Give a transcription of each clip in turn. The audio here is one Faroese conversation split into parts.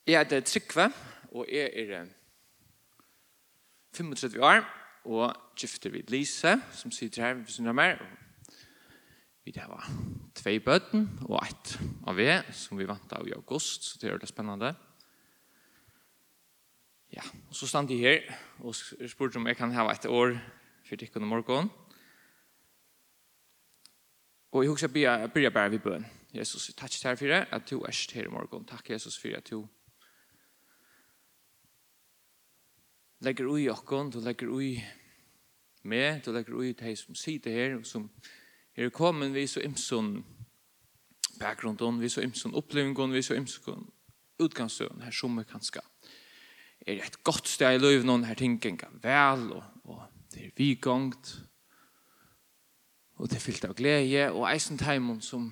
Jeg heter Trygve, og jeg 35 år, og gifter vid Lise, som sitter her ved siden av meg. Vi har 2 bøten og 1 av vi, som vi vant av i august, så det det spennende. Ja, og så stand jeg her, og spurte om jeg kan ha 1 år for tikkene morgen. Og jeg husker jeg begynner bare ved bøn. Jesus, takk til deg for det, at du her i morgen. Takk, Jesus, for at du legger ui okkon, du legger ui med, du legger ui de som sitter her, som kommet, vi så imson bakgrunden, vi så imson opplevingen, vi så imson utgangsstøen, her som kanskje et godt sted i livet, noen her ting ganger vel, og det vigongt, og det fyllt av glede, og eisen teimen som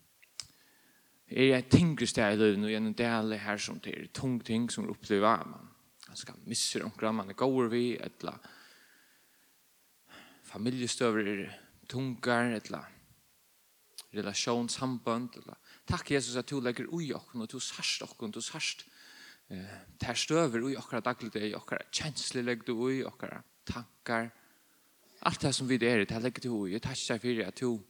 et tingre sted i livet, og gjennom det her som det tung ting som opplever man. Man skal misse omkring, man går vi, eller familjestøver tungar, eller relasjonssamband. Takk, Jesus, at du legger ui okken, og du sarst okken, du sarst tar støver ui okkara dagligdag, okkara kjensler legger du ui, okkara tankar. Alt det som vi det legger du ui. Jeg takk deg for at du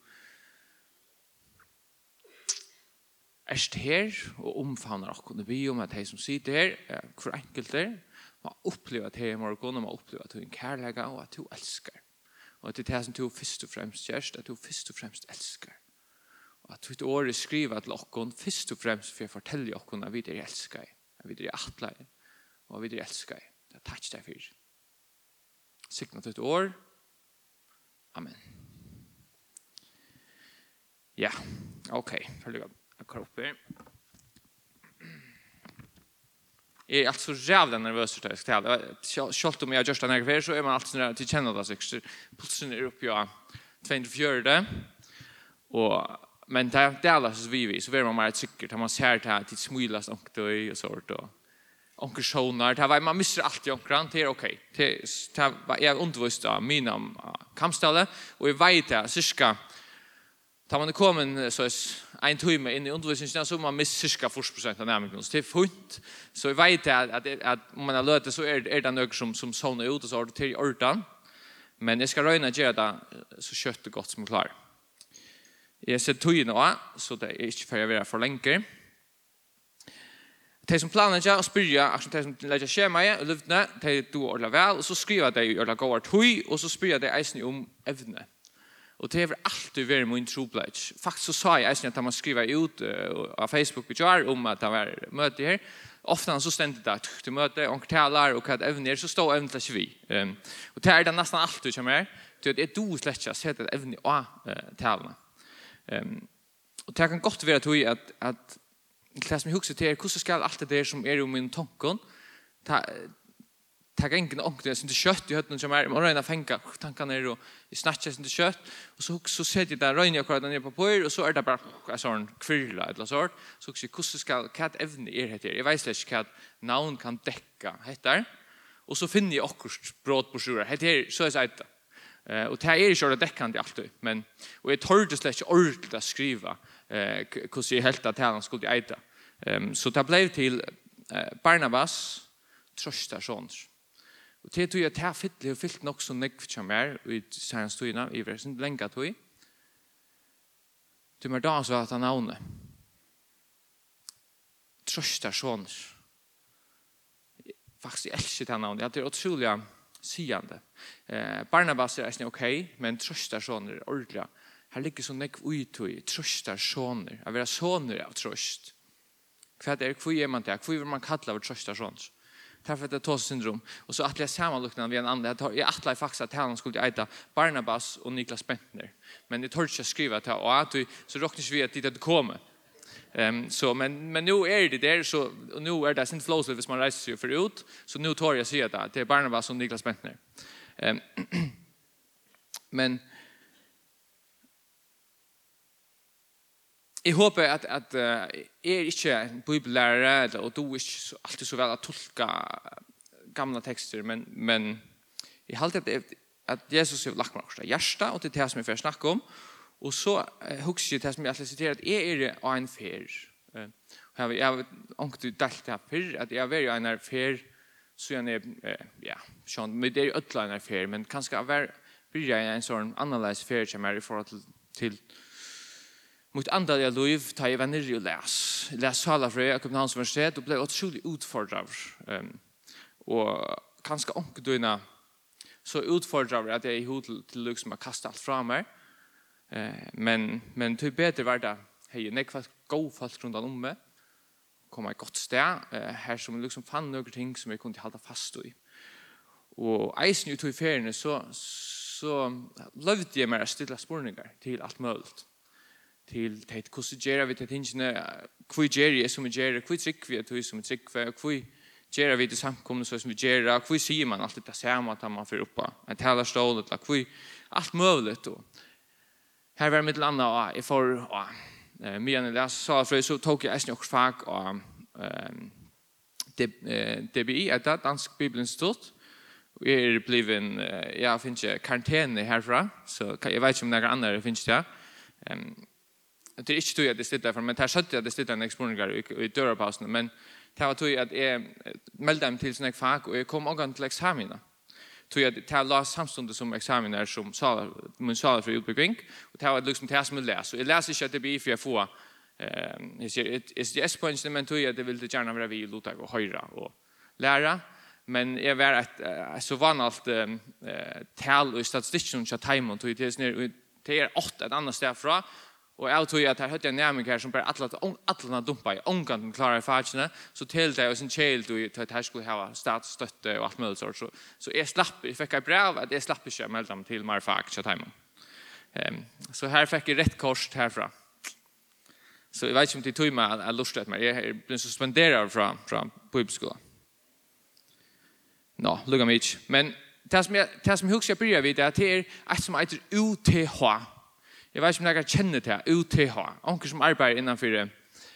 her og omfavner okken. Det blir om at de som sitter her, hver enkelt må oppleve at her i morgen, må oppleve at du er en kærlega, og at du elsker. Og at det det som du først og fremst gjør, at du først og fremst elsker. Og at du året skriver til okken, først og fremst for å fortelle okken at vi det elsker, at vi det atler, og at vi det elsker. Det er takk deg for. Sikna til et år. Amen. Ja, ok. Følg jeg kan opp her. Jeg altså rævlig nervøs til jeg skal tale. Selv om jeg har gjort det nærmere, så man alltid sånn til kjenner det seg. Plutselig oppe i 204. Men det så vi, så blir man mer sikkert. Man ser til smilas og sånt. Og onkersjoner. Man mister alltid onkeren. Det ok. Jeg undervist av mine kampstallet, og jeg vet det cirka. Da man kommet så en time inn i undervisningen, så man mister cirka 40% av nærmere. Så det fint. Så jeg vet at om man har løt det, så det noe som sånner ut, og så har det til i ordan. Men jeg skal røyne å gjøre det så kjøtt og godt som klar. Jeg ser tog nå, så det ikke for å være for lenge. De som planer ikke å spørre, de som legger skjema i løftene, de do ordentlig vel, og så skriver de ordentlig gård tog, og så spør de eisen om evne. Og det har alltid vært min troplats. Faktisk så sa jeg at man skriver ut av Facebook om at det var møte her. Ofte så stendte det til møte, og taler, og hva evner, så står evnen ikke vi. Og det det nesten alltid som til at jeg do slett ikke sett et evne av talene. Og det kan godt være at det som jeg husker til hvordan skal alt det der som om min tanken, ta ingen ångte sin kjøtt i høtten som man røyner fenga tankene og snatcher sin kjøtt, og så setter jeg der røyner akkurat ned på pøyr, og så det bare en sånn kvirla eller sånt, så sier hvordan skal, hva evne heter. Jeg vet ikke hva navn kan dekke heter, og så finner jeg akkurat bråd på sjura, heter så jeg sier det. Og det ikke det dekkende alltid, og jeg tørde slett ikke ordentlig å skrive hvordan jeg helt at talen skulle eite. Så det ble til Barnabas trøstasjoner. Og det tror jeg at jeg har fyllt nok så nekv som i særens i versen, lenge tog. Det var da så at han navnet. Trøstasjoner. Faktisk, jeg elsker det navnet. Det utrolig sigende. Barnabas ikke ok, men trøstasjoner ordentlig. Her ligger så nekv uittog, trøstasjoner. Å være sånner av trøst. Hva man det? Hva vil man kalle av trøstasjoner? Därför det syndrom och så att jag sammanluknar vi en annan jag attlar faktiskt att han skulle äta Barnabas och Niklas Bentner men det törs jag skriva till och att så råknas vi att det kommer så men nu det där så nu det sin flows hvis man reser sig för ut så nu tar jag säga att det är Barnabas och Niklas Bentner men jeg håper at ikke en bibellærere, og du ikke alltid så vel å tolke gamle tekster, men jeg har alltid at Jesus har lagt meg også hjertet, og det det som jeg får snakke om. Og så husker jeg det som jeg alltid siterer, at jeg av en fer. Jag har inte delt det för att jag var en affär så jag ja, Sean, men det är ju en affär, men kanske börja en sån annorlunda affär som är i förhåll till mot andra jag liv tar jag vänner och läs sala för jag Köpenhamns universitet och blev otroligt utfordrad och kanske onkduna så utfordrad att jag i hot till liksom att kasta allt fram mig men typ bättre var det hej nekva gå fast runt om mig komma i gott sted här som liksom fann några ting som jag kunde hålla fast i och isen ut i ferien så lovde jag mig att ställa spårningar till allt möjligt till det hur vi det tingene hur gör som gör hur trick vi att som trick för hur gör vi det samkomna så som vi gör hur ser man allt det samma att man för uppa en talarstol eller hur allt möjligt då här var mitt landa och för men jag sa för så tog jag också fag och DBI att dansk bibelinstitut och är bliven jag finns karantän härifrån så jag vet inte om några andra finns det det är inte att det sitter för men där satt jag det sitter en exponeringar i dörrpausen men det var att jag meldde mig till sån fag och jag kom också till examina tog jag det la samstundes som examiner som min sal för utbygging och det var liksom det som jag läser och jag läser inte att det blir för jag får jag ser ett points men tog jag det vill det gärna vara vi låta och höra och lära men jag var att så vanligt tal och statistiken så timon tog det är 8 ett annat ställe från och jag tror att här hade jag närmare här som bara atlarna dumpa i ångan klara fagene så till det och sin child och att här skulle ha statsstötte och allt möjligt så jag slapp jag fick ett brev att jag slapp inte melda mig till Marfak så timon så här fick jag rätt kors härifrån så jag vet inte om det tog mig att lusta att mig jag blev suspenderad från bibelskolan lugga mig inte men det som jag huskar börjar vid är att det är ett som heter UTH. Jag vet inte om jag känner det UTH. Onkel som arbetar innanför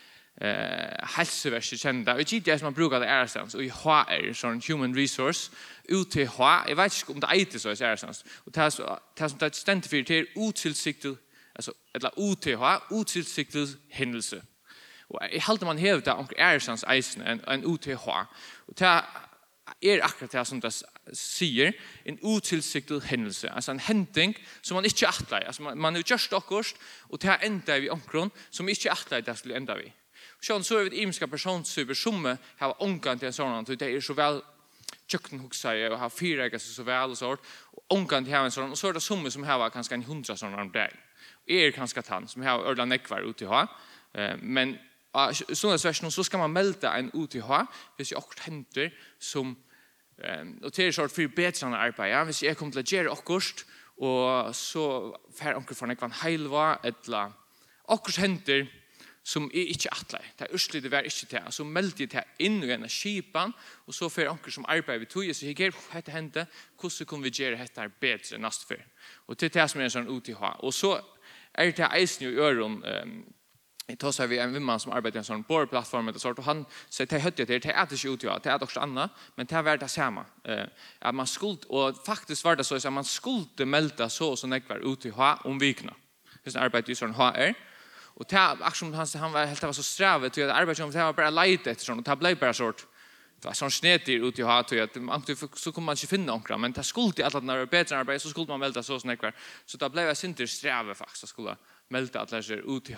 hälsoverset känner det. Och det som man brukar det ärastans. Och i HR, sån human resource. UTH. Jag vet inte om det är så i ärastans. Och det som det är ständigt för det är otillsiktet, alltså eller UTH, otillsiktet händelse. Och jag håller man hävda om ärastans eisen en UTH. Och det är akkurat det som det säger en otillsiktad händelse alltså en händing som man inte attlar alltså man är just akkurst och det ända vi omkron som inte attlar det skulle ända vi så är det imska persontyper som har ångan till en sån det är så väl tjocken huxa och har fyra så väl och så och ångan till en sån och så är det som har kanske en 100 sådana om dag och är kanske tant som har örla nekvar ut i ha men sådana versioner så ska man melda en UTH hvis jag också händer som och det är sort för bättre arbete hvis jag kommer till att göra akkurst och så får onkel från en helva eller akkurst händer som är inte attlar det är ursligt det var inte det så meldde det in i en skipan och så får onkel som arbetar vid tog så jag ger det hände hur så kommer vi göra det bättre nästa för och det som är en sån UTH och så är det isen i öron då så vi en man som arbetar i en sån borrplattform och sånt och han säger det hade det är inte ut det är också annat men det är värt det samma att man skuld och faktiskt var det så att man skulle melda så som det var ute i om vikna det är arbete i sån HR och det action han var helt var så strävet till att arbeta som det var bara lite efter sån och det blev bara sort det var sån snedigt ute i att så kommer man inte finna några men det skulle att när det bättre arbete så skulle man melda så som det var så det blev jag inte sträve faktiskt att skulle melda att läsa ut i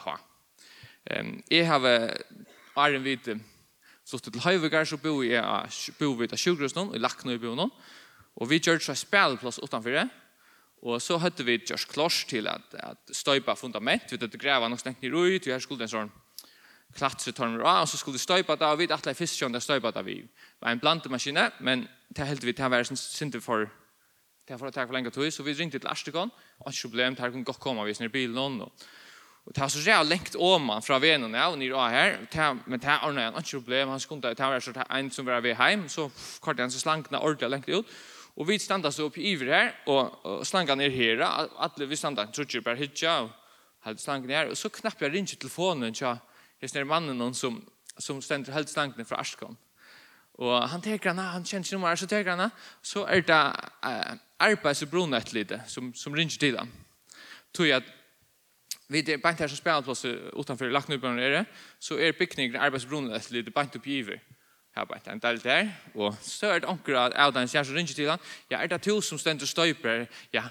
jag har Arjen vid så till Höjvigar så bor vi i Sjukhusen i Lacknö i bonen och vi gör så spelplats utanför det och så hade vi just klart till att stöpa fundament vi hade gräva något stängt ner ut vi här skulle en sån klatsertorn och så skulle vi stöpa där vid att fiskjön där stöpa där vi var en blandmaskin men det helt vi det var inte för det för att ta för länge tid så vi ringde till Astikon och problem där kunde komma vi ner bilen och det har så jävla längt om man från vännen och ner här men det är inte problem han skulle ta vara så en som var vi hem så kort den så slankna ordentligt längt ut och vi stannar så upp i iver här och slanka ner här att vi stannar tror bara hitcha och hade slank ner och så knappt jag ringer telefonen så är mannen någon som ständer helt slankna från Astkon och han tänker han känner nummer så tänker han så är det arbetsbrunet lite som ringer till han tror jag vid det bant här som spelplats utanför Lacknubön så byggningen arbetsbrunnen ett lite bant upp giver. Här bara en del där och så är det onkel av den känns ringe till han. Ja, det två som ständer stöper.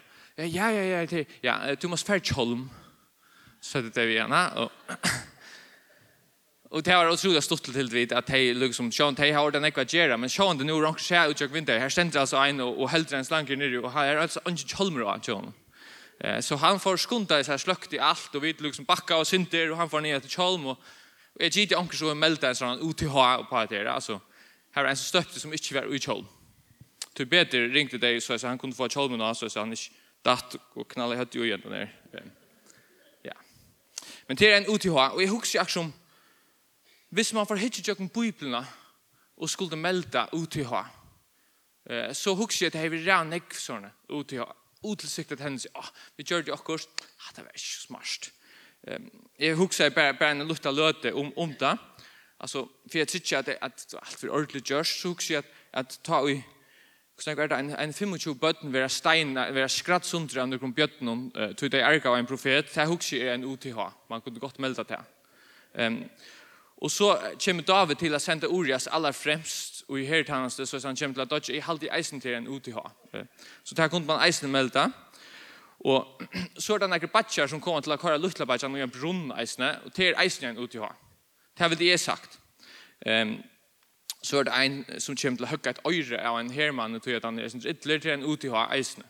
Ja, du måste färd holm. Så det vi gärna och det var otroligt stort till vid att de liksom Sean de har den ekvagera men Sean det nu rank skär ut jag vinter här ständer alltså en och helt den slanker ner och här alltså inte holmar av John. Så han får skunta så här slökt i allt och vi liksom backa och synter och han får ner till Chalm och jag gick onkel så melda en sån UTH på det alltså här är en stöpte som inte var i Chalm. Till bättre ringte dig så han kunde få Chalm och så han inte datt och knalla hade ju igen där. Ja. Men det är en UTH och jag huxar också hvis man får hitje tjokken bibelna og skulle melda UTH, så husker jeg at jeg vil rann ikke sånne UTH, utilsiktet henne sier, vi gjør det akkurat, det var ikke smart. Jeg husker bare en lukta løte om det, altså, for jeg tykker at alt for ordentlig gjørs, så husker jeg at ta i, en 25 bøtten være stein, være skratt sundre av noen bjøtten, tog det erga av en profet, det husker jeg en UTH, man kunne godt melda det. Och så kommer David till att sända Urias allra främst och i herrtjänsten så han kommer till att dodge i halvt i eisen till en UTH. Så där kunde man eisen melda. Och så är det några batcher som kommer till att köra luftlabatchen och en brunn eisen och till eisen en UTH. Det har väl det sagt. Så är det en som kommer till att högga ett öre av en herrman och till att han är ytterligare till en UTH eisen.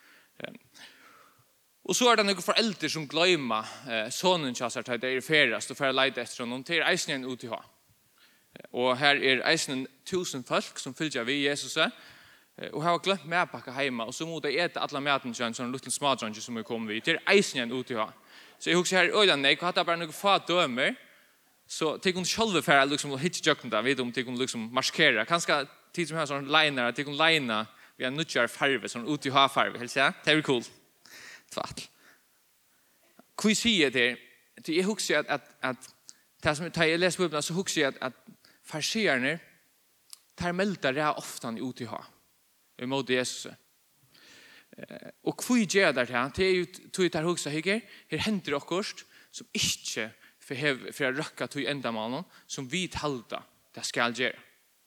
Och så är det några föräldrar som glömmer sonen chassar till det är färast och för att leda efter honom till eisen UTH. Och här är eisen 1000 folk som följer vid Jesus och har glömt med backa hemma och så mot det äta alla maten så en sån liten smadrange som kommer vid till eisen UTH. Så jag huskar här ölen nej och hade bara några få dömer så tycker hon själva för liksom hit jucken där vet om tycker hon liksom markera kanske tid som har sån liner tycker hon lina vi har nutjar farve sån UTH farve helt så det är cool. Tvatt. Hur säger det? Det är huxar att det som jag läser bibeln så huxar jag att farserna tar melda det ofta i UTH emot Jesus. Och hur gör det här? Det är ju tog det här huxar här händer det också som inte för att röka till ändamålen som vi halda det ska göra.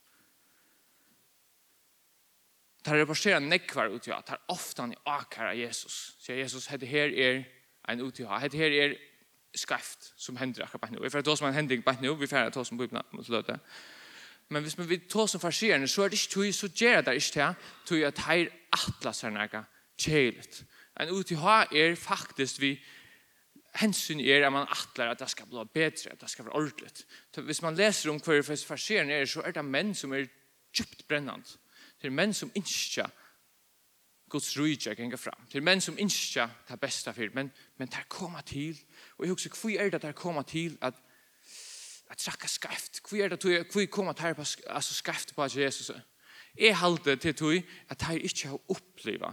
Tar reporterar nekvar UTH, tar ofta i akara Jesus. Så Jesus, det här är en UTH, det här är skaft som händer akkurat nu. Vi får ta som en händning på nu, vi får ta som bibeln mot löte. Men hvis vi tar som farserende, så är det inte så gör det inte till att här atlas är något tjejligt. En UTH är faktiskt vi hänsyn att man atlar att det ska bli bättre, att det ska vara ordentligt. Hvis man läser om hur farserende är så är det män som är djupt brännande. Det är män som inte Guds rike gänga fram. Det är män som inte tar bästa för men tar komma till och jag också hur är det där komma till att tracka skaft. Hur är det hur komma till alltså skaft på Jesus. Är hållet till tog att han inte har uppleva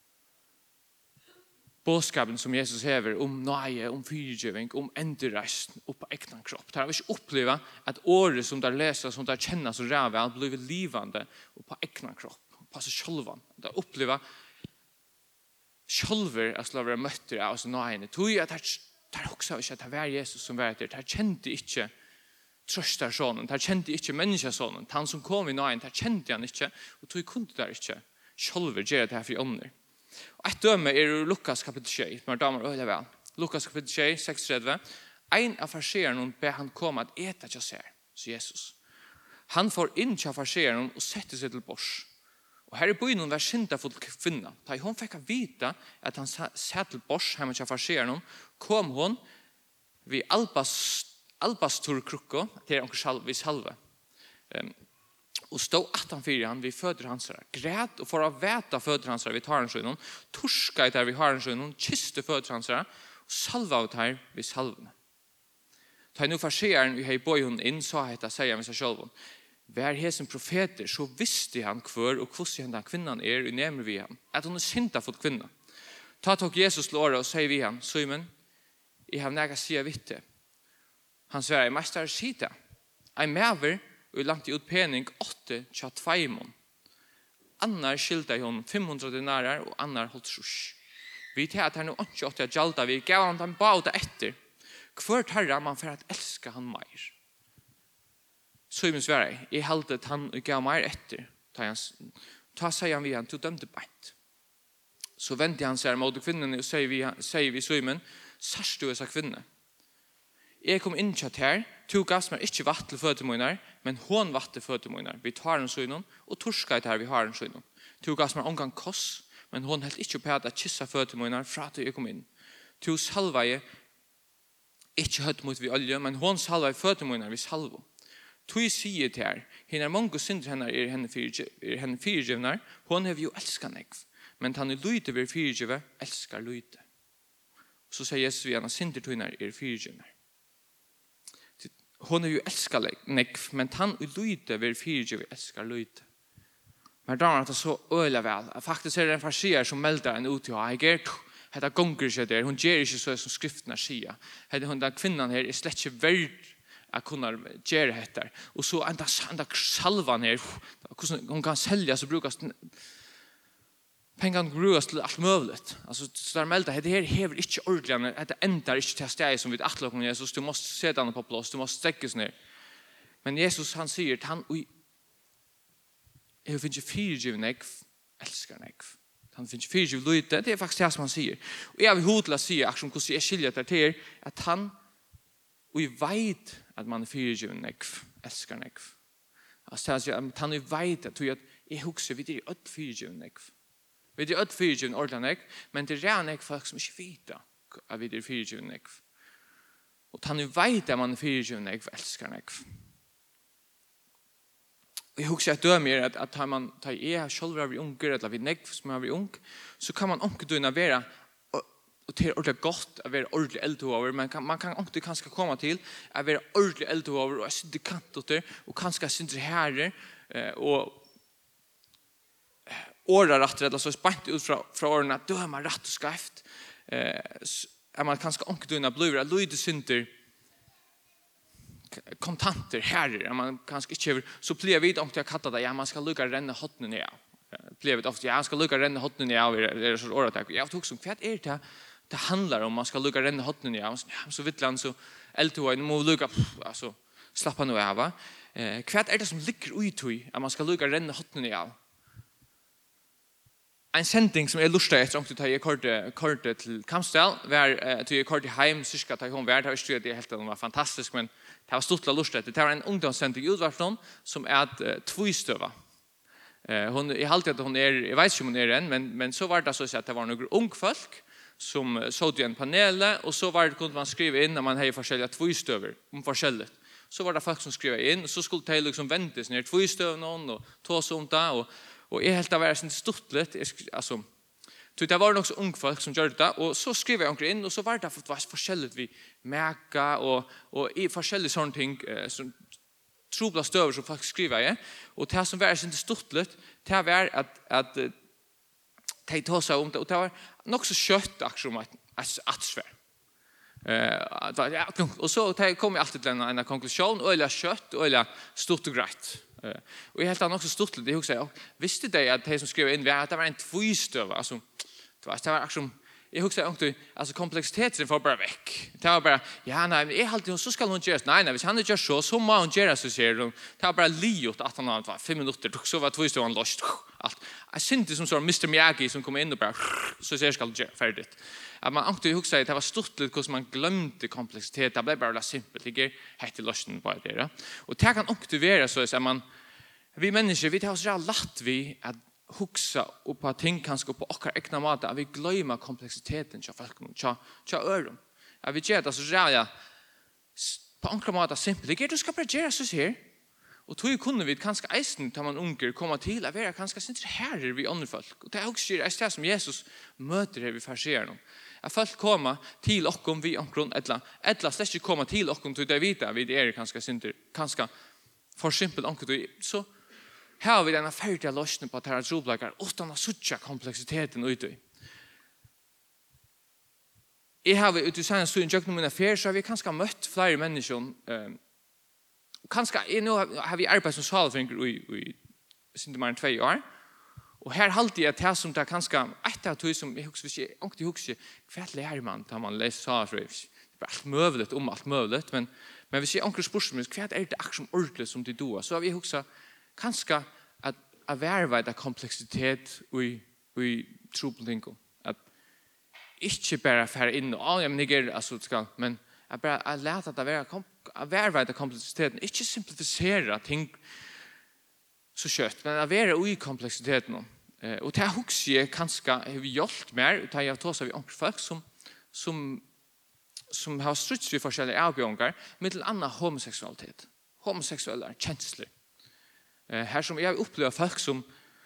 bådskapen som Jesus häver om nöje, om fyrgivning, om endurest upp på egna kropp. Det har vi inte uppleva att året som där läser, som där känner så räväl blir livande och på egna kropp. På sig själva. Det uppleva själver att slå vara mötter av oss nöjene. Tog jag att det också inte att det var Jesus som var där. Det kände inte tröstarsonen. Det kände inte människasonen. Han som kom i nöjen, det kände han inte. Och tog kunde där inte själver göra det här för ånder. Och ett döme är Lukas kapitel 6. Men damer och väl. Lukas kapitel 6, 6:30. En av farserna ber han komma att äta till sig, så Jesus. Han får in till farserna och sätter sig till bors. Och här i byn var syndafull kvinna. Da hon fick vita att han satt till bors hemma till farserna kom hon vid albasturkrukko till onkel salve salve. Och stod attanför han vid fötter hans grät och för att väta fötter hans vid harnsjön torska där vid harnsjön kysste fötter hans och salva ut här vid salven. Ta nu farseren vi hej boy hon in så heter säga med sig själv. Vär hesen profeter så visste han kvör och hur den kvinnan är i nämmer vi han att hon är synda fått kvinna. Ta tog Jesus låra och säger vi han Simon I har näga sia vitte. Han säger mästare sita. En mäver och lagt ut penning 8-22. Annar skilta hon 500 denarer och annar hållt sjush. Vi till att han nu inte åt att jalta, vi gav han den båda efter. Kvart herra man för att älska han mer. Simon svarade, jag hade att han gav mer efter. Ta säger han vi han, du dömde bänt. Så vände han sig mot kvinnan och säger vi Simon, särst du är så kvinna. Jeg kom inn til her, to gass meg ikke vatt til føtemåner, men hon vatt til føtemåner. Vi tar en søgnen, og torska et her vi har en søgnen. To gass meg omgang koss, men hon helt ikke på at kissa føtemåner fra til jeg kom inn. To salveie, ikke høtt mot vi olje, men hon salveie føtemåner vi salvo. To sier til her, henne mange synder henne henne fyrirgivnar, hon har jo elsket nekv, men han lyte ved fyrirgivet, elskar lyte. Så sier Jesus vi henne, synder til henne fyrirgivnar. Hon är ju älskar nekv, men han lyte ver fyrirgivet älskar lyte. Men damer att det så öliga väl. Faktiskt är det en farsier som meldar en ut till jag är hetta gonger sig där. Hon ger inte så som skrifterna säger. Hon den kvinnan här är slett inte värd att kunna göra detta. Och så ända salvan här. Hon kan sälja så brukas pengarna brukas till allt möjligt. Alltså så där melda det här häver inte ordentligt att det ändrar inte till steg som vi attlar om Jesus. Du måste sätta den på plats, du måste sträckas ner. Men Jesus han säger att han finns ju fyrirgiven nekv, älskar nekv. Han finns ju fyrirgiven lyte, det är faktiskt det som han säger. Och jag vill hotla säga att hur jag skiljer det till att han och vet att man är fyrirgiven nekv, älskar nekv. Alltså att han vet att jag huxar vid det att fyrirgiven nekv. Vi är ett fyrirgiven ordentlig, men det är nekv folk som inte vet att vi är fyrirgiven nekv. Och han vet att man är fyrirgiven nekv, älskar nekv. Jag huxar att döma er att man tar själva vi ungar eller vi nekv som är vi ung, så kan man inte döna vara och det är ordentligt gott att vara ordentligt eldhover, men man kan inte kanske komma till att vara ordentligt eldhover och sitta kantoter och kanske sitta här och åra rätt eller så spänt ut från åren att döma rätt och skrift. Är man kanske inte döna blöra lyde synter kontanter här man kanske inte så blir vi inte att kalla det man ska lucka renna hotten ner. Blir vi ofta jag ska lucka renna hotten ner är så året jag tog som kvart är det handlar om man ska lucka renna hotten ner så vittland så L2 må lucka alltså slappa nu av. Kvart är det som ligger ut att man ska lucka renna hotten ner. En sending som lustig efter om du tar korte till Kamsdal var till korte hem cirka till hon var det det helt var fantastiskt men det var stort lustigt det var en ungdomssending utvarton som är tvåstöva. Hon I alltid att hon jag vet inte om hon än men så var det så att det var några ung folk som såg i en panel och så var det kunde man skriva in när man hade olika tvåstöver om forskjelligt. Så var det folk som skrev in och så skulle det liksom väntas ner tvåstöv någon och ta sånt där och är helt av är sånt stortligt alltså det var också ung folk som gjorde det och så skrev jag in och så var det för att vara forskjelligt vi märka och I forskjelligt sånt ting som trobla stöver som folk skriver och det som var sånt stortligt det var att de tog sig om det och det var nog så kött aktion att svär. Och så kom jag alltid till en konklusion eller kött eller stort och grejt. Och helt annat också stort det också visste det att de som skrev in att det var en tvåstöv alltså det var aktion jag huxar också alltså komplexiteten får bara väck. Det var bara ja nej är alltid så ska hon göra nej hvis han gör så må hon göra så ser de det var bara liot att han var 5 minuter så var tvåstövan lost allt. Jag synte som så Mr. Miyagi som kom in och bara så ser ska göra färdigt. Att man inte huxar det var stort lite hur man glömde komplexitet det blev bara simpelt det heter lösningen på det och det kan också vara så att man vi människor vi tar oss så lätt vi att huxa och på ting kanske på och egna mat att vi glömmer komplexiteten så folk så öron att vi gör det så ja på enkla mat simpelt det ska bara göra så här och då kunde vi kanske eisen tar man unger komma till att vara kanske inte här vi andra folk och det är också det som Jesus möter här vi farserna att folk komma till och om vi omkring ettla släkt inte komma till och om till det vita vi är kanske för simpelt onkel så här vi den färdiga lösningen på att här troblagar utan att sucha komplexiteten ute. Jag har utifrån så en jökna mina affär så har vi kanske mött flera människor kanske nu har vi arbetat som salfringer i inte mer än 2 år Och här halde jag det som det kanske ett av tog som jag husker, inte husker, hva lærer man da man leser Safri? Det er alt møvlet om alt møvlet, men hvis jeg anker spørsmål, hva det akkurat som ordentlig som de doer, så har vi husker kanskje at verveida kompleksitet i trobeltinko. At ikke bare fære inn, men ikke altså skal, men at bare lete det være verveida kompleksiteten, ikke simplifisere ting så kjøtt, men at være ui kompleksiteten. Og det husker jeg kanskje har vi hjulpet mer, og det har tås av vi andre folk som har struts i forskjellige avgjøringer, med til annen homoseksualitet. Homoseksuelle kjensler. Her som jeg opplever folk som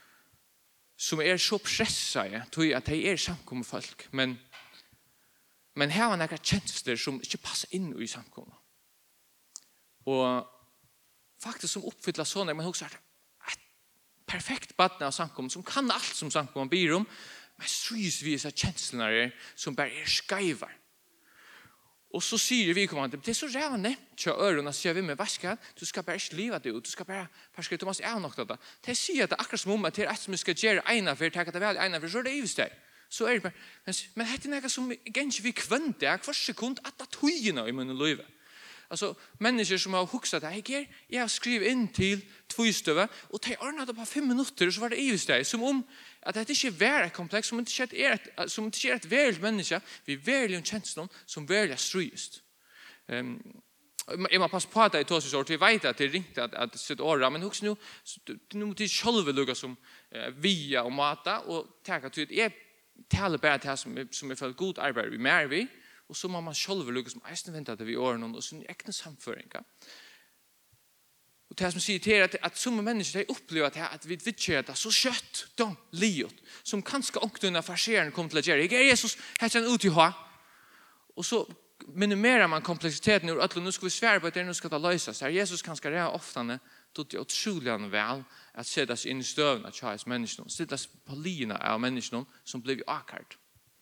så pressede, tror jeg at de samkomne folk, men her var noen kjensler som ikke passer inn i samkomne. Og faktisk som oppfyller sånn, men husker perfekt badne av samkommen, som kan alt som samkommen byr om, men strysvis av kjenslene som bare skaiver. Og så sier vi kommande, det så rævende til ørene, sier vi med vasket, du skal bare ikke liva det ut, du skal bare ferske Thomas nok det. Det sier at det akkurat som om at det et som vi skal gjøre ene for, tenke det vel ene for, så det i steg. Så det bare, men dette noe som ikke vi kvønte, hver sekund, at det tøyene i munnen løyve. Alltså människor som har huxat det här, jag har skrivit in till tvåstøve, och de ordnade på 5 minuter, och så var det i steg, som om att det inte är ett komplex, som inte är ett väl människa, vi väljer en känsla som väljer ströjst. Jag må passa på att det är tåsisort, vi vet att det är ringt att sitt åra, men hux nu måste själva lugga som via och mata, och tänka att jag talar bara till som är för god arbete vi mer vi, och så må man själv lukka som eisen vänta till vi åren och sin egna samføringa. Och det som sier till att som människor de upplever att vi vittjer det så kött, de liot, som kanske ångtunna farserande kommer till att göra. Jag är Jesus, här känner ut i ha. Och så minimerar man komplexiteten ur att nu ska vi svära på att det nu ska ta lösas. Här Jesus kanske det ofta då det är otroligt väl att sätta sig in i stövna till hans människor. Sätta sig på lina av människor som blir akart.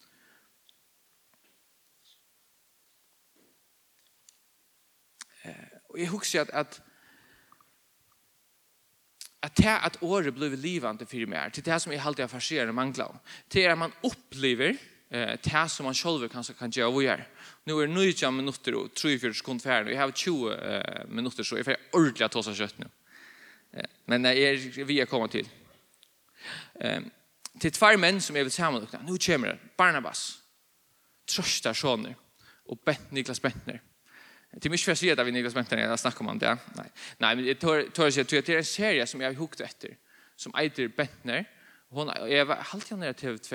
Och jag husker att året blev livande för mig. Till det som jag alltid har fascinerande manglar. Till att man upplever det som man själv kanske kan göra och göra. Nu är det 9 minuter och 3-4 sekunder färdig. Jag har 20 minuter så jag får ordentligt att ta sig kött nu. Men vi är komma till. Till 2 män som jag vill sammanlukta. Nu kommer det. Barnabas. Tröstar soner. Och Niklas Bentner. Det är mycket för att säga att vi Niklas Bentner jag snackar om det. Nej, men det är en serie som jag har hukt efter. Som heter Bentner. Jag var alltid nära TV2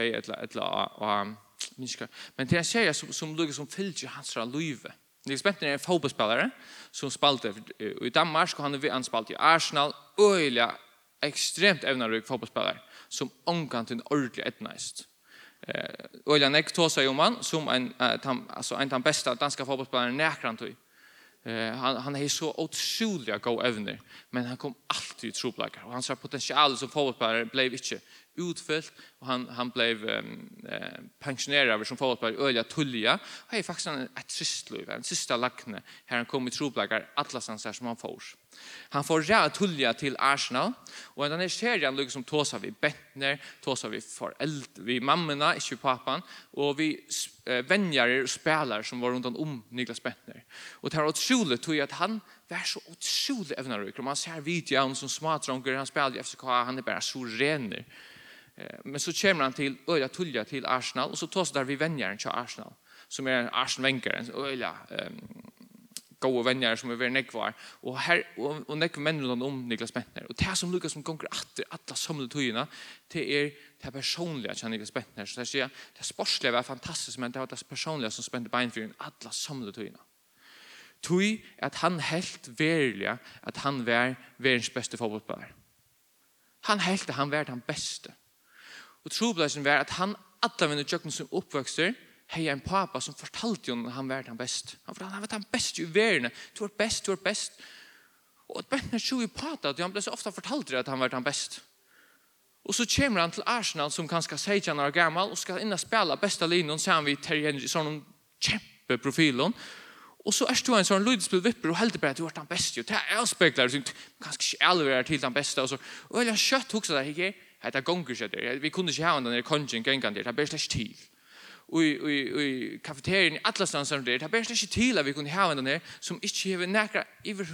men det är en serie som ligger som fyllt hans liv. Niklas Bentner är en fotbollsspelare som spelade i Danmark och han spelade i Arsenal. Öjliga, extremt evnarik fotbollsspelare som omgant en ordentlig etnist. Öjliga Neck tåsar man som en av de bästa danska fotbollsspelare näkrantoj. Han är så otroliga god evner, men han kom alltid i troplagar. Och hans potential som fotbollsspelare blev inte utfyllt, och han blev pensionerad som fotbollsspelare öliga tulliga. Han är faktiskt ett sistliv, en sista lagne. Här han kom i troplagar atlasansar som han får. Han får rätt tulliga till Arsenal, och den här serien liksom tåsar vi Bentner, tåsar vi föräldrar, vi mammorna, inte pappan, och vi vänjare och spelare som var runt om Niklas Bentner. Och det var otroligt tror jag att han var så otroligt evnarik. Man ser videon som smartronker, han spelar i FCK, han är bara så renner. Men så kommer han till öliga tulliga till Arsenal, och så tåsar där vi vänjaren till Arsenal, som är en Arsenal-vänkare, öliga goda vänner som är väldigt nekvar, och här och nekvar människor om Niklas Bentner. Och det som Lukas som gånger alla samlade tøyene, det det personliga till Niklas Bentner. Så det sportsliga var fantastiskt, men det var det personliga som spände bein för alla samlade tøyene. Tøy att han helt verkliga att han var världens bästa fotbollsspelare. Han helt han var den bästa. Och troblasen var att han alla vänner tjocken som uppväxter hej en pappa som fortalte honom han var den bäst. Han var den bäst i världen. Du är bäst. Och Bentner tror ju på att han blev så ofta fortalt att han var den bäst. Och så kommer han till Arsenal som kanske 16 år gammal och ska in och spela bästa linjen sen vi Terry Henry sån kämpeprofilen. Och så är det en sån lydspel vipper och helt bara att du är den bästa. Och det är speglar som kanske inte allvar till den bästa. Och så och jag kött också där här Det gånger sig där. Vi kunde inte ha den där kongen gängande. Det blir släck till. Och kafeterien i alla stanser där. Det blir släck till att vi kunde ha den där som inte har näkra över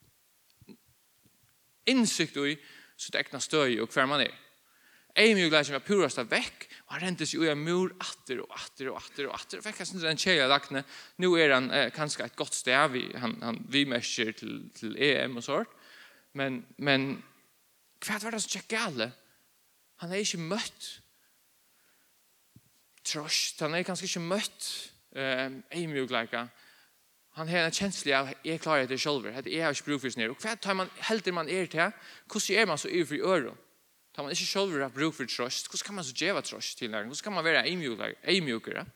insikt i så det äkna stöj och kvar man är. Amy glad som var purast av veck och han ränte sig i mur atter. Fick han den tjeja lakne. Nu är han kanske ett gott stäv. Han vimäsker till EM och sånt. Men kvart var det som tjeck galle? Han är inte mött tröst. Han är kanske inte mött Amy glad. Han har en känsla av jag klarar det själv. Det är inte bruk för snär. Och kvart tar man helt man är till. Hur är man så över i öron? Tar man inte själv att bruk för tröst, hur kan man så geva tröst till någon? Hur kan man vara mjukare?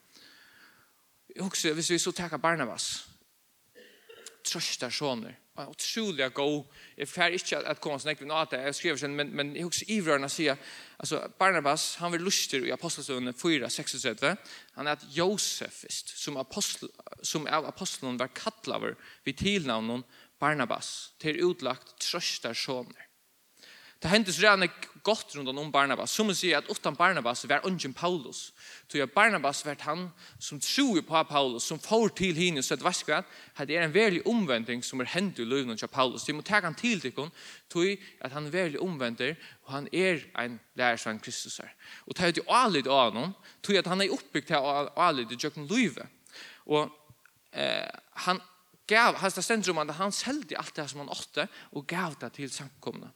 Också, hvis vi så tackar Barnabas, tröstar soner. Otroliga go. Jag får inte att komma snägt vid något jag skriver sen, men jag också ivrarna säga, alltså Barnabas, han vill lustig i Apostlagärningarna 4:36. Han är ett Josefist, som av apostlen var kattlaver vid tillnamnen Barnabas, till utlagt tröstar soner. Det händes redan gott runt om Barnabas. Som säger att utan Barnabas var ungen Paulus. Så Barnabas var han som tror på Paulus, som får till henne så att vaskvat, hade en väldig omvändning som hänt i livet av Paulus. Det måste ta han till dig, tog att han är väldigt omvänder och han är en lärarsvän Kristus. Och tar det allid av honom, tog att han är uppbyggt till allid i jöken livet. Och han gav, hans ständer om att han säljde allt det som han åtte och gav det till samkomna.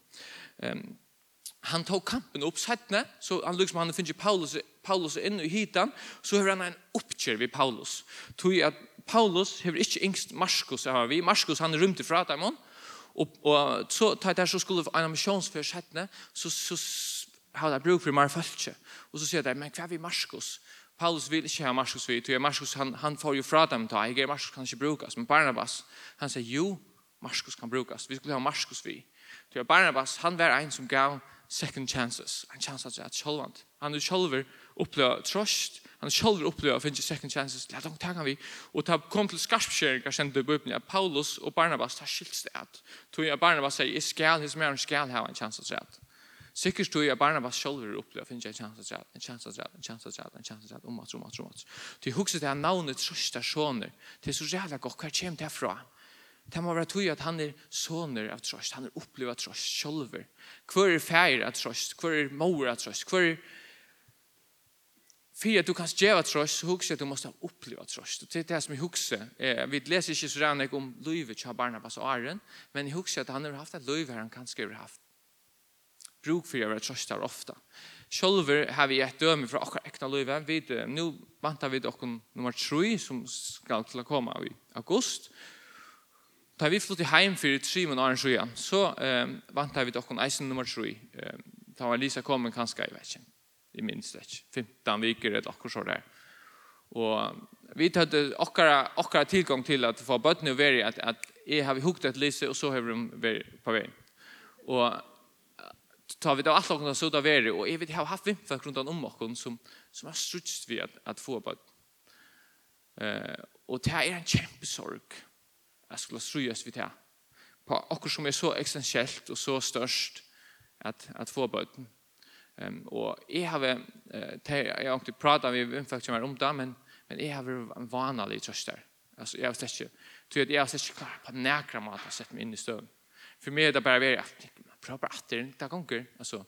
Han tog kampen upp sättne så han liksom han finner Paulus in i hitan så har han en uppkör vid Paulus. Tog att Paulus har inte yngst Markus har vi Markus han rymt ifrån dem och så tar det så skulle en missionsför sättne så har det bruk för mer folk och så säger det men kvar vi Markus Paulus vill inte ha Markus vid till Markus han får ju från dem ta jag Markus kan inte brukas men Barnabas han säger jo Markus kan brukas vi skulle ha Markus vid till Barnabas han var en som gav second chances en chans att självant han själv uppleva trust han själv uppleva finns second chances låt dem ta vi och ta kom till skarpskärningar sen det började Paulus och Barnabas tar skilts det att till Barnabas säger skall his man skall ha en chans att säkert tror jag Barnabas själv uppleva finns en chans att om att till huset det namnet tröstar soner till så jävla gott kan kem därifrån. Det må vara tog att han är soner av tröst. Han är upplevat tröst själv. Kvar är färg av tröst. Kvar är mor av tröst. Kvar är för att du kan geva tröst så huxar att du måste ha upplevat tröst. Det är det som jag huxar. Vi läser inte så gärna om livet till Barnabas och Aaron. Men jag huxar att han har haft ett liv här han kanske har haft. Bruk för att vara tröstar ofta. Själv har vi ett döme från våra äkta liv. Nu vantar vi dock nummer 3 som ska till att komma i august. Da vi flyttet hjem for 3 måneder siden, så vantet vi dock eisen nummer 3. Da var Lisa kommet kanskje, jeg vet ikke, i minst ikke, 15 veker eller akkurat så der. Og vi hadde akkurat tilgang til at få bøttene å være at jeg har hukket et Lisa, og så har de vært på veien. Og da vi da alt noen så da være, og jeg vet jeg har haft vimfolk rundt om oss som har strutst vi at få bøtt. Og det er en kjempesorg. Jag skulle ströjas vid det. På akkurat som är så essentiellt och så störst att få böten. Och jag har inte pratat med infakt som är om det, men jag har varit vanlig tröst där. Alltså jag har inte klar på näkra mat att sätta mig in i stön. För mig är det bara att pröva att det inte gånger. Alltså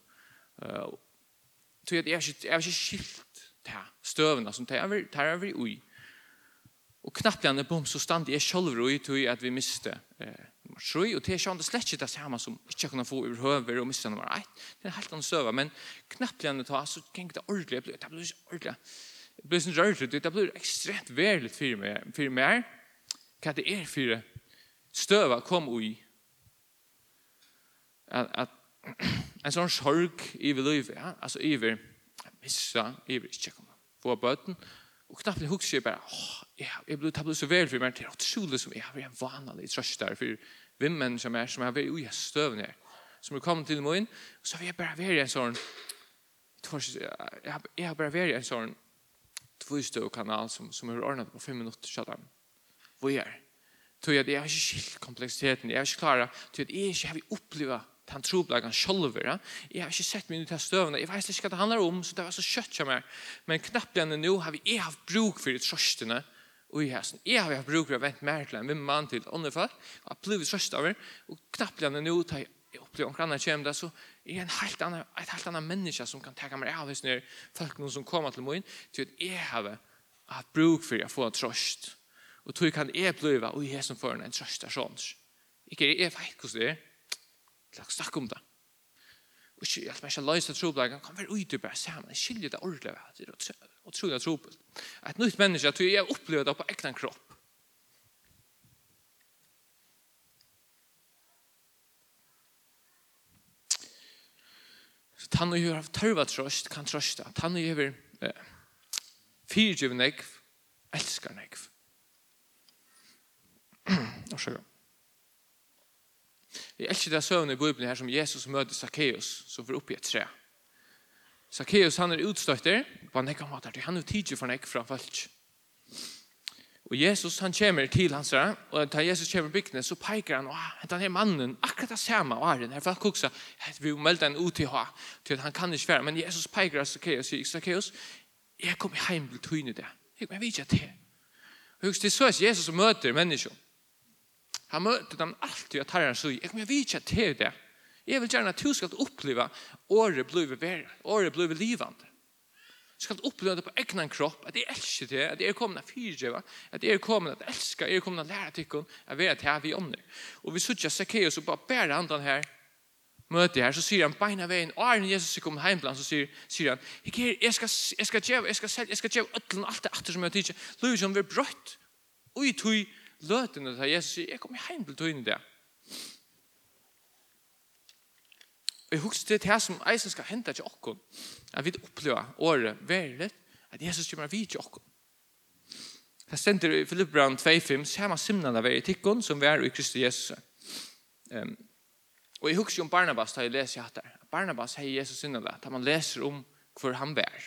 jag har inte skilt det här stövna som tar över i. Och knappt när så stand jag själv och i att vi miste nummer 3 och det är sjön det släck inte samma som inte kunna få över huvud och missa nummer 1. Det är helt annorlunda söva men knappt när så kan det ordentligt det blir ordentligt. Det blir så rörligt det blir extremt värligt för mig. Kan det är för stöva kom i att en sån sorg i livet ja alltså över missa över inte kunna få böten. Och knappt huxar jag bara, jag blir så väl för mig till att skjuta som jag har en vanlig tröst där för vimmen som har varit i stövn här. Som har kommit till mig så har jag bara varit en sån jag har bara varit en sån tvåstöv-kanal som har ordnat på 5 minuter sedan. Vad är? Tror jag det är inte skilt komplexiteten. Jag är inte klar till att jag inte har upplevt han troblagan själva. Jag har inte sett mig ut här stövna. Jag vet inte vad det handlar om, så det var så kött jag med. Men knappt nu har vi haft bruk för trösterna och i hästen. Jag har haft bruk för att vänta mer till en man till underfall. Jag har blivit tröst över. Och knappt nu tar jag upplever om annan kämda så är ett helt annan människa som kan ta mig av när folk som kommer till mig till att jag har haft bruk för att få tröst. Och tror kan jag bliva och i hästen för en tröstation. Ikke jeg vet hvordan det Lagt snakke om det. Og ikke at man ikke løser troblagen, kan være ute bare sammen. Jeg skiljer det ordentlig. Det er utrolig trobel. Et nytt menneske, at jeg opplever det på egen kropp. Så han og gjør tørva trøst, kan trøste. At han og gjør fyrtjøven ekv, elsker ekv. Varsågod. Jeg elsker det søvn i Bibelen her som Jesus møter Zacchaeus som får opp i et tre. Zacchaeus han utstøtter på en ekka måte. Han tidlig for en ekka fra folk. Og Jesus han kommer til hans her, og da Jesus kommer bygdene så peker han, den her mannen, akkurat det samme åren. Her folk også, vi melder en UTH til at han kan ikke være. Men Jesus peker av Zacchaeus og sier, Zacchaeus, jeg kommer hjem til tøyne det. Jeg vet ikke det. Og det er så at Jesus møter mennesker. Han møter dem alltid at herren sier, jeg vet ikke til det. Jeg vil gjerne at du skal oppleve året blir bedre, året blir livende. Du skal oppleve det på egen kropp, at jeg elsker det, at jeg er kommet til å fyrtjøve, at jeg er kommet til å elske, jeg er kommet til å lære til å være til vi om det. Og vi sier Zacchaeus og bare bærer andre her, møter her, så sier han beina veien, og når Jesus kommer hjem til han, så sier han, jeg skal gjøre øtlen alt det atter som jeg tidser, løy som vi er brøtt, og i tog løtene til Jesus sier, jeg kommer hjem til togene det. Og jeg husker det her som eisen skal hente til okken, at vi opplever året verlet, at Jesus kommer vidt til okken. Det stender i Filippbrevet 2:5, samme simnene var i tikkene som var i Kristi Jesus. Og jeg husker om Barnabas da jeg leser hatt der. Barnabas har Jesus innholdet, da man leser om hvor han var.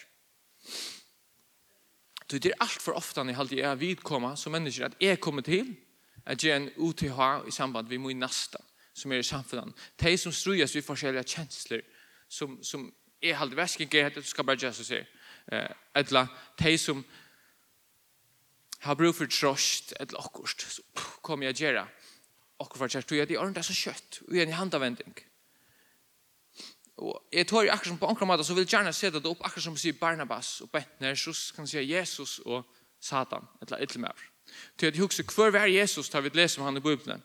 Det er alt for ofte når jeg har vidkommet som mennesker at jeg kommer til at jeg er en UTH i samband med min neste som i samfunnet. De som strujas vid forskjellige kjensler som er halvt væskige, det skal bare Jesus si. Eller de som har brug for trost, eller akkurat, så kommer jeg gjøre akkurat for kjærst. Og de ordentlig så kjøtt, og en i handavending. Og jeg tror akkurat som på akkurat måte, så vil jeg gjerne sette det opp akkurat som sier Barnabas og Bentner, så kan jeg si Jesus og Satan, eller et eller mer. Til at jeg husker, hvor var Jesus da vi leser om han i Bibelen?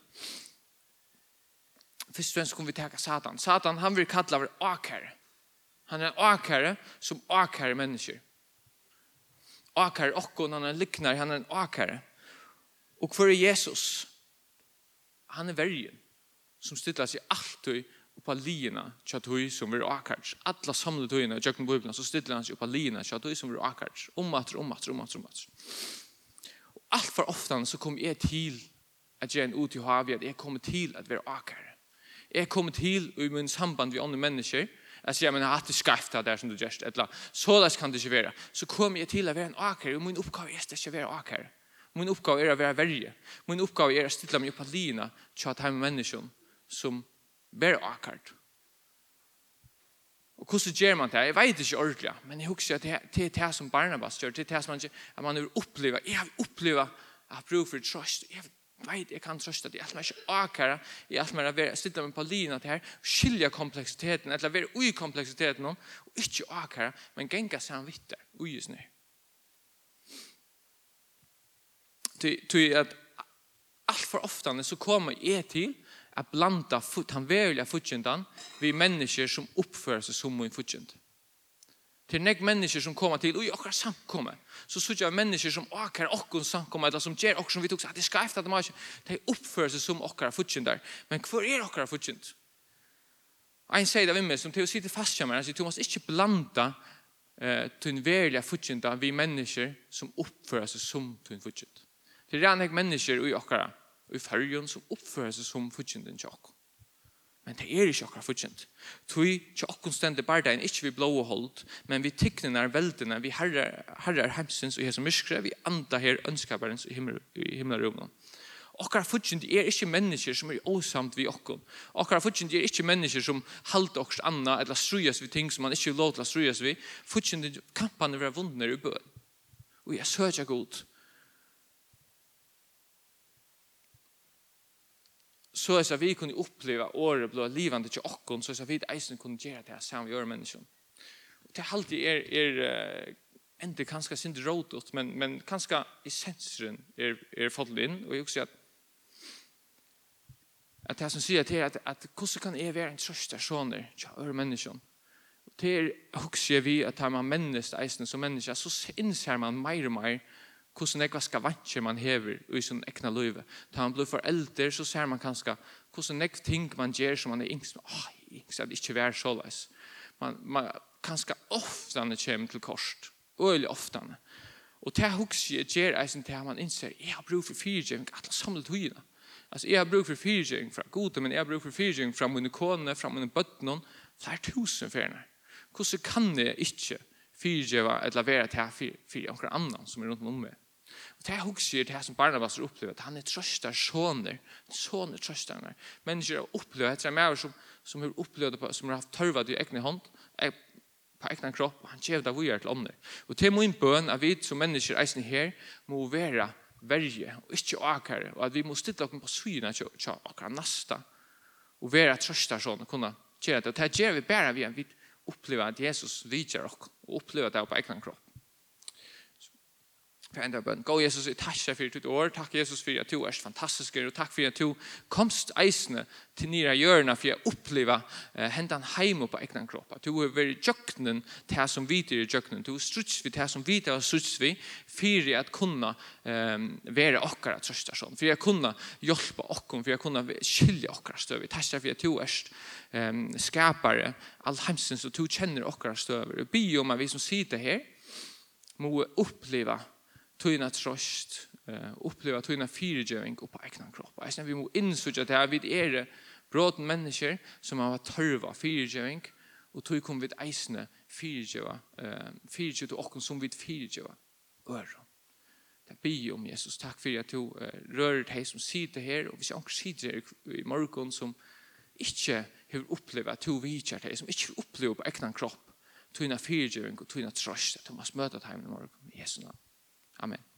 Først og fremst kommer vi til Satan. Satan, han vil kalle av akere. Han er en akere som akere mennesker. Akere okkon, han er liknar, han er en akere. Og hvor er Jesus? Han er vergen som stiller seg alltid opp av liena tjatoi som er akere. Alla samlede tøyene i Jøkken Bibelen, så stiller han seg opp av liena tjatoi som er akere. Omater. Og alt for ofte så kommer jeg til at jeg er en ut i havet, at jeg kommer til at være akere. Jeg kommer til i min samband med andre mennesker, jeg sier, men jeg har hatt det skarft der som du gjør, eller så det kan det ikke være. Så kommer jeg til å være en akere, og min oppgave er ikke å være akere. Min oppgave er å være verge. Min oppgave er å stille meg opp av lina til at jeg med mennesker som blir akert. Og hvordan gjør man det? Jeg vet ikke ordentlig, men jeg husker at det er det som Barnabas gjør, det er det som man vil oppleve. Jeg har opplevd at jeg bruker for trøst. Jeg kan trøste det. Jeg er ikke akere. Jeg er stille meg på lina til her, skilje kompleksiteten, eller være ui kompleksiteten, og ikke akere, men genga seg han vitter, ui snøy. Til at alt for ofte så kommer jeg til at blanda han verilige futjentan vi mennesker som oppfører seg som en futjent. Til nek mennesker som kommer til og akkurat samkommer. Så sier jeg mennesker som akkurat okkon samkommer, eller som gjør okkur som vi tog at det skal efter at de oppfører seg som akkurat futjentar. Men hvor er akkurat futjent? En sier det ved meg, som til å sitte fast med, han sier, du måtte ikke blanda til en verilige futjentar vi mennesker som oppfører seg som til en futjent. Det er nek mennesker i akkurat i färgen som uppför sig som futjenden tjock. Men det är inte akkurat futjent. Tui tjock ständigt bara där inte vi blå hållt, men vi tycknar välderna, vi herrar hemsens och som myskre, vi andar här önskabarens i himmelrummen. Okkara futjende ikke mennesker som åsamt vi okkon. Okkara futjende ikke mennesker som halter okkurs anna, eller strujas vi ting som man ikke lov til å strujas vi. Futjende kampene vil være vundner i bøn. Og jeg søker god. Så er så vi kunne oppleva året blå livande til okkon, så er så vi eisen kunne gjøre det her sammen vi gjør mennesker. Det alltid inte kanske synd rotot men kanske essensen fått in och jag också att det som säger till att hur kan jag vara en trösta soner till människan. Det också vi att man människan eisen som människa så inser man mer och mer hur några ska vantje man hever i sin egna liv. Tar man blir förälder så ser man kanske hur några ting man gör som man är yngst att inte vara så läs. Man kanske ofta kommer till kost. Öl ofta. Och det huxar ger eisen till man inser jag har bruk för fyrgivning alla samlat höjna. Alltså jag har bruk för fyrgivning från gode men jag har bruk för fyrgivning från mina kone, från mina bötnon, flera tusen färner. Hur kan det inte fyrgiva eller vara till för någon annan som är runt om mig? Och det huxar det som Barnabas upplever att han är tröstar soner tröstar. Människor upplever att mer som har upplevt på som har haft törvat i egna hand på egna kropp och han ger det vidare till andra. Och till min bön att vi som människor eisen här må vara värje och inte akare och att vi måste ställa oss på syna till akara nästa och vara tröstar sån och kunna göra det. Och det gör vi bara vi upplever att Jesus vidgar och upplever det på egna kropp. Enda bön. Gå Jesus, jeg takker for ditt år. Takk Jesus for at du er fantastisk. Og takk for at du komst eisende til nere hjørne for å oppleve hendan heim på egna kropp. At du har vært jøkkenen til det som vi er jøkkenen. Du har struts vi til det som vi er struts vi for at kunne være okkara trøstasjon. For å kunne hjelpe okkon. For å kunne skilje okkara støv. Jeg takker for at du er skapare all heimsens og du kjenner okkara støv. Og be om at vi som sitter her må oppleve tøyna trøst, oppleva tøyna fyrtjøving på egna kropp. Vi må innsøke at vi er bråten mennesker som har tørva fyrtjøving, og tøy kom vi eisne fyrtjøva til okken som vi fyrtjøva øren. Det ber om Jesus. Takk for at du rører deg som sitter her, og hvis jeg sitter her i morgen som ikke har opplevd at du vidtjer deg, som ikke har opplevd på egna kropp, tøyna fyrtjøving og tøyna trøst, at du må møte deg i morgen. I Jesu navn. Amen.